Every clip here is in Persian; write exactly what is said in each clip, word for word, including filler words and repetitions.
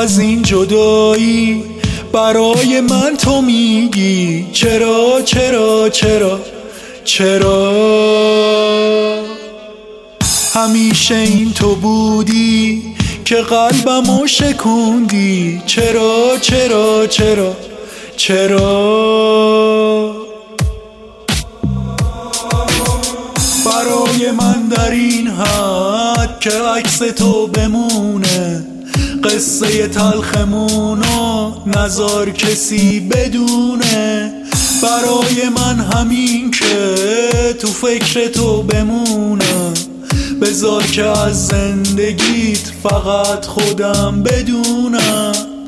از این جدایی برای من تو میگی چرا چرا چرا چرا همیشه این تو بودی که قلبمو شکوندی چرا چرا چرا چرا برای من در این حد که عکس تو بمونه قصه تلخمونو نذار کسی بدونه برای من همین که تو فکر تو بمونم بذار که از زندگیت فقط خودم بدونم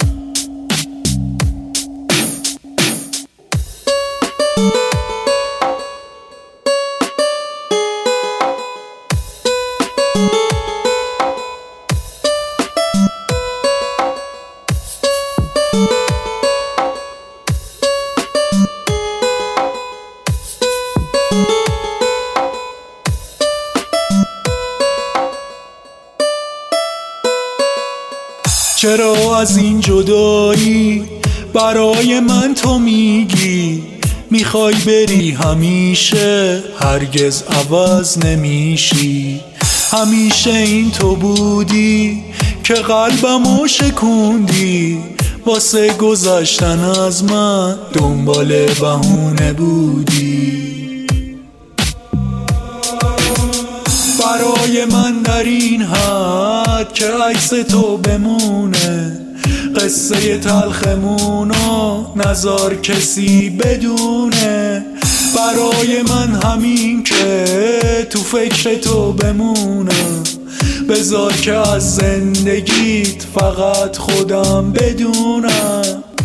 چرا از این جدایی برای من تو میگی میخوای بری همیشه هرگز عوض نمیشی همیشه این تو بودی که قلبمو شکوندی واسه گذشتن از من دنبال بهونه بودی برای من در این حد که عکس تو بمونه قصه تلخمونو نذار کسی بدونه برای من همین که تو فکر تو بمونم بذار که از زندگیت فقط خودم بدونم